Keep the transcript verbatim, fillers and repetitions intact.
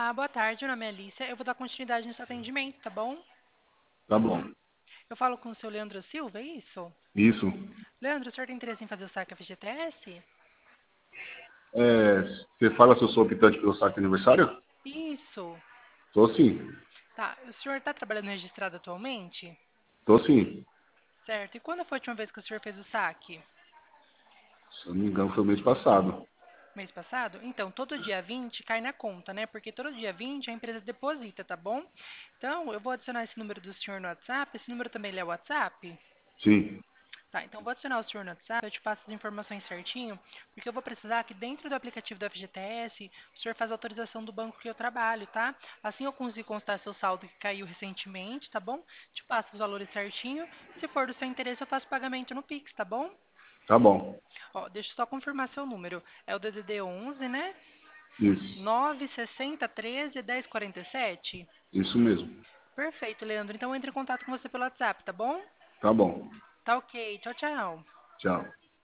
Olá, boa tarde. Meu nome é Alicia. Eu vou dar continuidade nesse atendimento, tá bom? Tá bom. Eu falo com o seu Leandro Silva, é isso? Isso. Leandro, o senhor tem interesse em fazer o saque F G T S? É, você fala se eu sou optante pelo saque de aniversário? Isso. Tô sim. Tá. O senhor está trabalhando registrado atualmente? Tô sim. Certo. E quando foi a última vez que o senhor fez o saque? Se eu não me engano, foi mês passado. Mês passado? Então, todo dia vinte cai na conta, né? Porque todo dia vinte a empresa deposita, tá bom? Então, eu vou adicionar esse número do senhor no WhatsApp. Esse número também ele é o WhatsApp? Sim. Tá, então vou adicionar o senhor no WhatsApp, eu te passo as informações certinho, porque eu vou precisar que dentro do aplicativo do F G T S, o senhor faz a autorização do banco que eu trabalho, tá? Assim eu consigo constar seu saldo que caiu recentemente, tá bom? Te passo os valores certinho. Se for do seu interesse, eu faço pagamento no Pix, tá bom? Tá bom. Ó, deixa eu só confirmar seu número. É o D D D onze, né? Isso. nove sessenta treze dez quarenta e sete? Isso mesmo. Perfeito, Leandro. Então eu entro em contato com você pelo WhatsApp, tá bom? Tá bom. Tá ok. Tchau, tchau. Tchau.